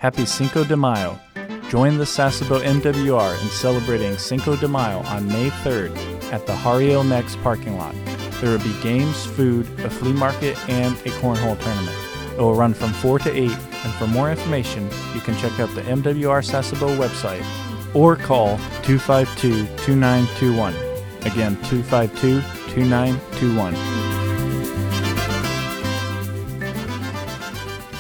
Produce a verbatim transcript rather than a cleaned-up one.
Happy Cinco de Mayo. Join the Sasebo M W R in celebrating Cinco de Mayo on May third at the Harriel Next parking lot. There will be games, food, a flea market, and a cornhole tournament. It will run from four to eight, and for more information, you can check out the M W R Sasebo website or call two five two, two nine two one. Again, two five two, two nine two one.